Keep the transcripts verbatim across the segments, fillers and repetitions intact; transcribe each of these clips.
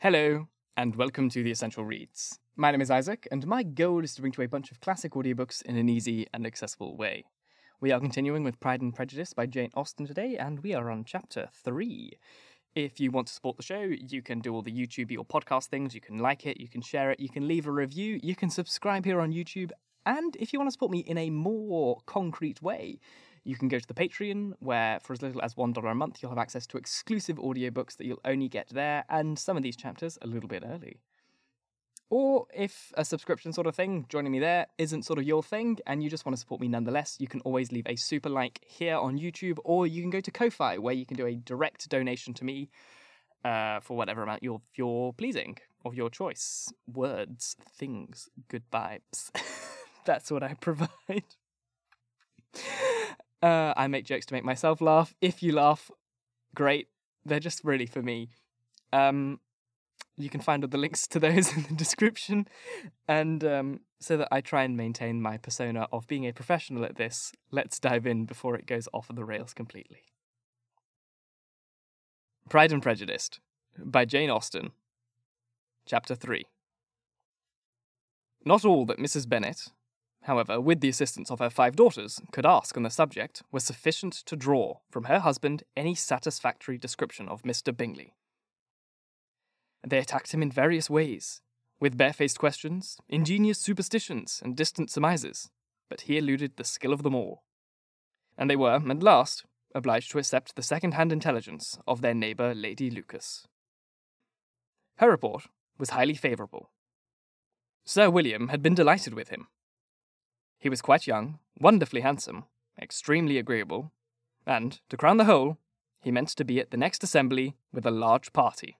Hello, and welcome to The Essential Reads. My name is Isaac, and my goal is to bring to you a bunch of classic audiobooks in an easy and accessible way. We are continuing with Pride and Prejudice by Jane Austen today, and we are on chapter three. If you want to support the show, you can do all the YouTube or podcast things. You can like it, you can share it, you can leave a review, you can subscribe here on YouTube, and if you want to support me in a more concrete way, you can go to the Patreon, where for as little as one dollar a month, you'll have access to exclusive audiobooks that you'll only get there, and some of these chapters a little bit early. Or if a subscription sort of thing, joining me there, isn't sort of your thing, and you just want to support me nonetheless, you can always leave a super like here on YouTube, or you can go to Ko-Fi, where you can do a direct donation to me uh, for whatever amount you're, you're pleasing, of your choice. Words, things, good vibes. That's what I provide. Uh, I make jokes to make myself laugh. If you laugh, great. They're just really for me. Um, you can find all the links to those in the description. And um, so that I try and maintain my persona of being a professional at this, let's dive in before it goes off of the rails completely. Pride and Prejudice by Jane Austen. Chapter three. Not all that Missus Bennet, however, with the assistance of her five daughters, could ask on the subject was sufficient to draw from her husband any satisfactory description of Mister Bingley. They attacked him in various ways, with barefaced questions, ingenious superstitions, and distant surmises, but he eluded the skill of them all. And they were, at last, obliged to accept the second-hand intelligence of their neighbour Lady Lucas. Her report was highly favourable. Sir William had been delighted with him. He was quite young, wonderfully handsome, extremely agreeable, and, to crown the whole, he meant to be at the next assembly with a large party.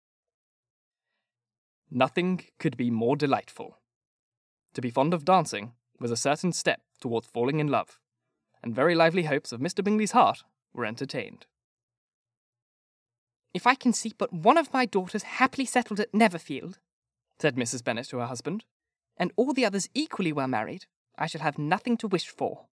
Nothing could be more delightful. To be fond of dancing was a certain step towards falling in love, and very lively hopes of Mister Bingley's heart were entertained. "If I can see but one of my daughters happily settled at Netherfield," said Missus Bennet to her husband, "and all the others equally well married, I shall have nothing to wish for."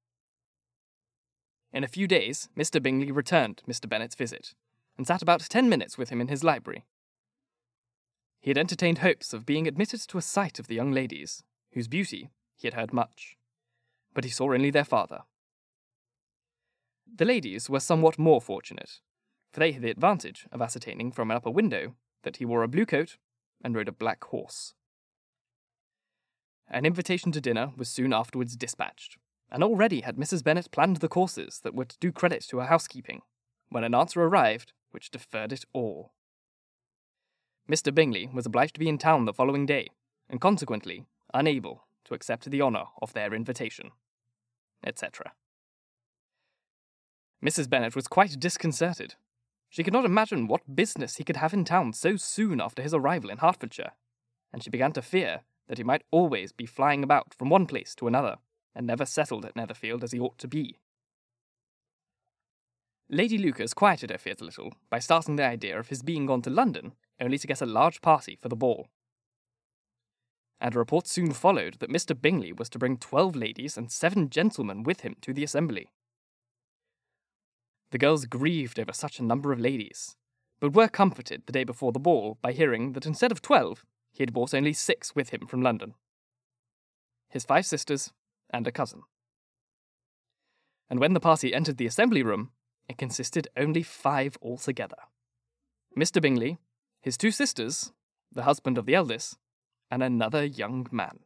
In a few days, Mister Bingley returned Mister Bennet's visit, and sat about ten minutes with him in his library. He had entertained hopes of being admitted to a sight of the young ladies, whose beauty he had heard much, but he saw only their father. The ladies were somewhat more fortunate, for they had the advantage of ascertaining from an upper window that he wore a blue coat and rode a black horse. An invitation to dinner was soon afterwards dispatched, and already had Missus Bennet planned the courses that were to do credit to her housekeeping, when an answer arrived which deferred it all. Mister Bingley was obliged to be in town the following day, and consequently unable to accept the honour of their invitation, et cetera. Missus Bennet was quite disconcerted. She could not imagine what business he could have in town so soon after his arrival in Hertfordshire, and she began to fear that he might always be flying about from one place to another, and never settled at Netherfield as he ought to be. Lady Lucas quieted her fears a little by starting the idea of his being gone to London only to get a large party for the ball. And a report soon followed that Mister Bingley was to bring twelve ladies and seven gentlemen with him to the assembly. The girls grieved over such a number of ladies, but were comforted the day before the ball by hearing that instead of twelve, he had brought only six with him from London. His five sisters and a cousin. And when the party entered the assembly room, it consisted only five altogether. Mister Bingley, his two sisters, the husband of the eldest, and another young man.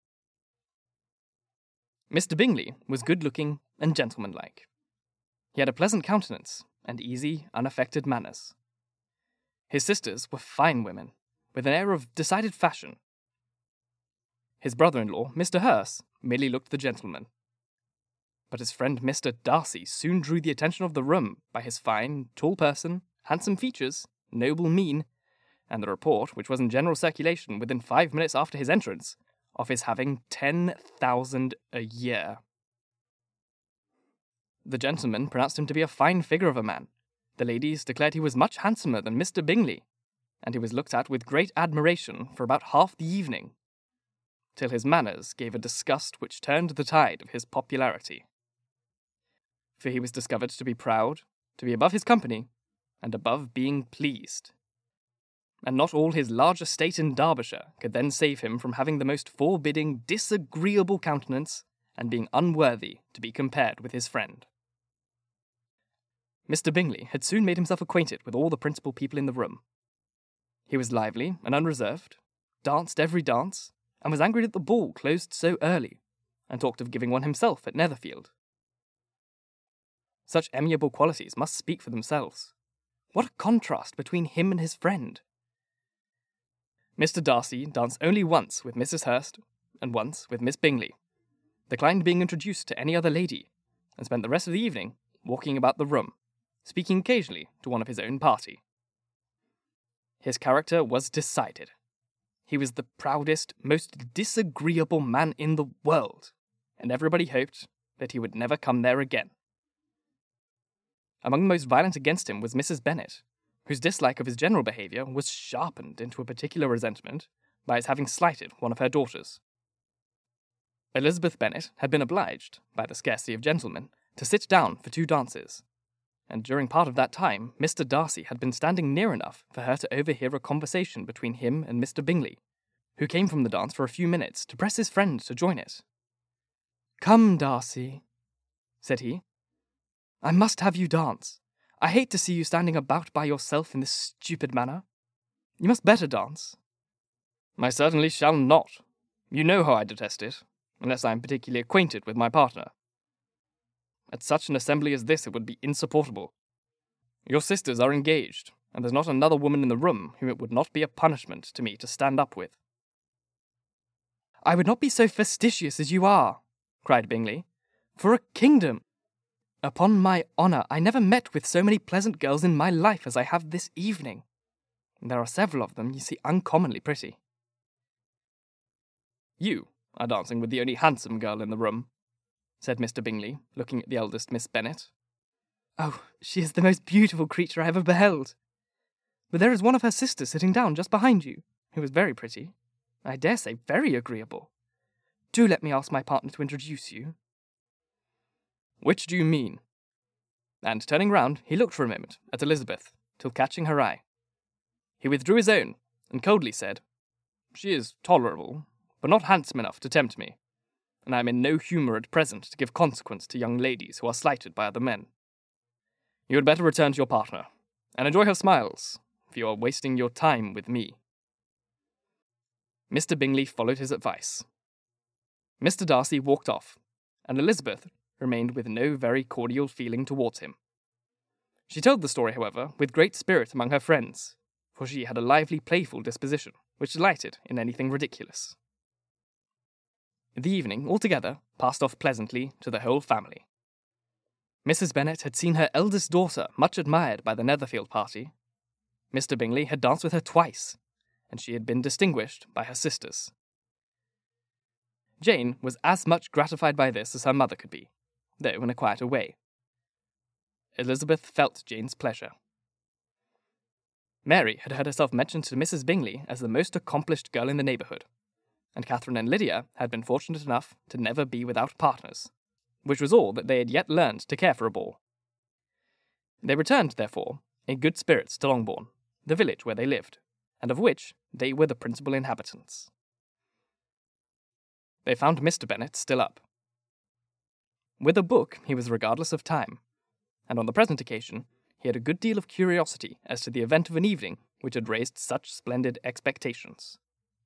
Mister Bingley was good-looking and gentlemanlike. He had a pleasant countenance and easy, unaffected manners. His sisters were fine women, with an air of decided fashion. His brother-in-law, Mister Hurst, merely looked the gentleman. But his friend Mister Darcy soon drew the attention of the room by his fine, tall person, handsome features, noble mien, and the report, which was in general circulation within five minutes after his entrance, of his having ten thousand a year. The gentlemen pronounced him to be a fine figure of a man. The ladies declared he was much handsomer than Mister Bingley, and he was looked at with great admiration for about half the evening, till his manners gave a disgust which turned the tide of his popularity. For he was discovered to be proud, to be above his company, and above being pleased. and not all his large estate in Derbyshire could then save him from having the most forbidding, disagreeable countenance, and being unworthy to be compared with his friend. Mister Bingley had soon made himself acquainted with all the principal people in the room. He was lively and unreserved, danced every dance, and was angry that the ball closed so early, and talked of giving one himself at Netherfield. Such amiable qualities must speak for themselves. What a contrast between him and his friend! Mister Darcy danced only once with Missus Hurst, and once with Miss Bingley, declined being introduced to any other lady, and spent the rest of the evening walking about the room, speaking occasionally to one of his own party. His character was decided. He was the proudest, most disagreeable man in the world, and everybody hoped that he would never come there again. Among the most violent against him was Missus Bennet, whose dislike of his general behaviour was sharpened into a particular resentment by his having slighted one of her daughters. Elizabeth Bennet had been obliged, by the scarcity of gentlemen, to sit down for two dances, and during part of that time Mister Darcy had been standing near enough for her to overhear a conversation between him and Mister Bingley, who came from the dance for a few minutes to press his friend to join it. "Come, Darcy," said he. "I must have you dance. I hate to see you standing about by yourself in this stupid manner. You must better dance." "I certainly shall not. You know how I detest it, unless I am particularly acquainted with my partner. At such an assembly as this it would be insupportable. Your sisters are engaged, and there's not another woman in the room whom it would not be a punishment to me to stand up with." "I would not be so fastidious as you are," cried Bingley, "for a kingdom. Upon my honour, I never met with so many pleasant girls in my life as I have this evening. There are several of them, you see, uncommonly pretty." "You are dancing with the only handsome girl in the room," said Mister Bingley, looking at the eldest Miss Bennet. "Oh, she is the most beautiful creature I ever beheld. But there is one of her sisters sitting down just behind you, who is very pretty, I dare say very agreeable. Do let me ask my partner to introduce you." "Which do you mean?" And turning round, he looked for a moment at Elizabeth, till catching her eye, he withdrew his own, and coldly said, "She is tolerable, but not handsome enough to tempt me, and I am in no humour at present to give consequence to young ladies who are slighted by other men. You had better return to your partner, and enjoy her smiles, for you are wasting your time with me." Mister Bingley followed his advice. Mister Darcy walked off, and Elizabeth remained with no very cordial feeling towards him. She told the story, however, with great spirit among her friends, for she had a lively, playful disposition, which delighted in anything ridiculous. The evening, altogether, passed off pleasantly to the whole family. Missus Bennet had seen her eldest daughter much admired by the Netherfield party. Mister Bingley had danced with her twice, and she had been distinguished by her sisters. Jane was as much gratified by this as her mother could be, though in a quieter way. Elizabeth felt Jane's pleasure. Mary had heard herself mentioned to Missus Bingley as the most accomplished girl in the neighbourhood, and Catherine and Lydia had been fortunate enough to never be without partners, which was all that they had yet learned to care for a ball. They returned, therefore, in good spirits to Longbourn, the village where they lived, and of which they were the principal inhabitants. They found Mister Bennet still up. With a book he was regardless of time, and on the present occasion he had a good deal of curiosity as to the event of an evening which had raised such splendid expectations.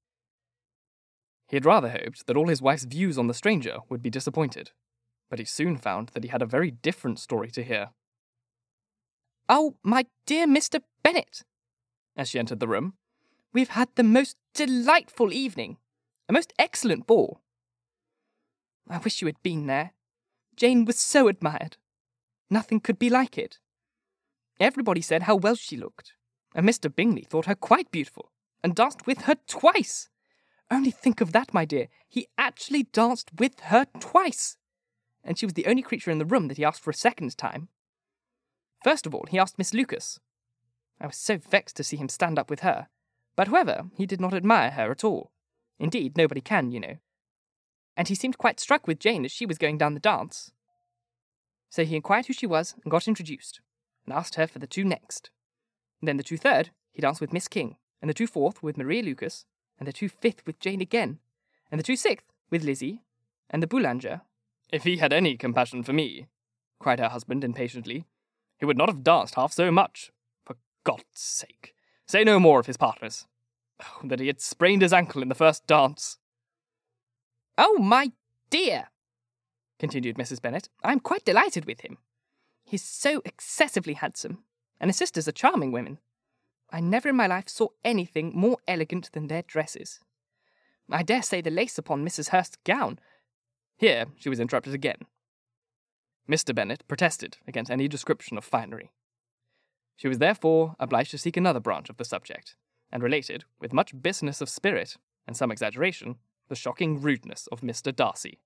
He had rather hoped that all his wife's views on the stranger would be disappointed, but he soon found that he had a very different story to hear. "Oh, my dear Mister Bennet," as she entered the room, "we've had the most delightful evening, a most excellent ball. I wish you had been there. Jane was so admired. Nothing could be like it. Everybody said how well she looked, and Mister Bingley thought her quite beautiful, and danced with her twice. Only think of that, my dear. He actually danced with her twice, and she was the only creature in the room that he asked for a second time. First of all, he asked Miss Lucas. I was so vexed to see him stand up with her, but however, he did not admire her at all. Indeed, nobody can, you know. And he seemed quite struck with Jane as she was going down the dance. So he inquired who she was and got introduced, and asked her for the two next. Then the two third, he danced with Miss King, and the two fourth with Maria Lucas, and the two fifth with Jane again, and the two sixth with Lizzie, and the Boulanger. If he had any compassion for me, cried her husband impatiently, he would not have danced half so much. For God's sake, say no more of his partners. Oh, that he had sprained his ankle in the first dance. Oh, my dear, continued Missus Bennet, I am quite delighted with him. He's so excessively handsome, and his sisters are charming women. I never in my life saw anything more elegant than their dresses. I dare say the lace upon Missus Hurst's gown. Here she was interrupted again. Mister Bennet protested against any description of finery. She was therefore obliged to seek another branch of the subject, and related, with much business of spirit, and some exaggeration, the shocking rudeness of Mister Darcy.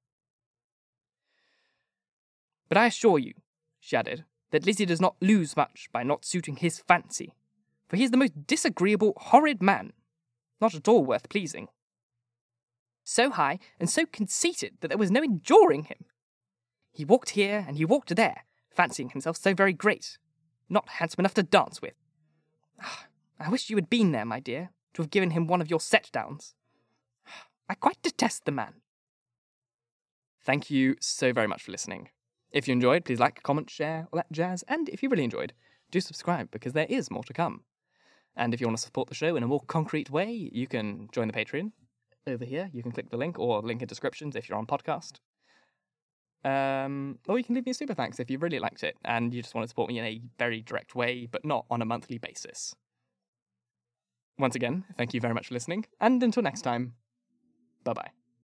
But I assure you, she added, that Lizzie does not lose much by not suiting his fancy, for he is the most disagreeable, horrid man, not at all worth pleasing. So high and so conceited that there was no enduring him. He walked here and he walked there, fancying himself so very great, not handsome enough to dance with. I wish you had been there, my dear, to have given him one of your set-downs. I quite detest the man. Thank you so very much for listening. If you enjoyed, please like, comment, share, all that jazz, and if you really enjoyed, do subscribe, because there is more to come. And if you want to support the show in a more concrete way, you can join the Patreon. Over here, you can click the link, or link in descriptions if you're on podcast. Um, or you can leave me a super thanks if you really liked it, and you just want to support me in a very direct way, but not on a monthly basis. Once again, thank you very much for listening, and until next time, bye-bye.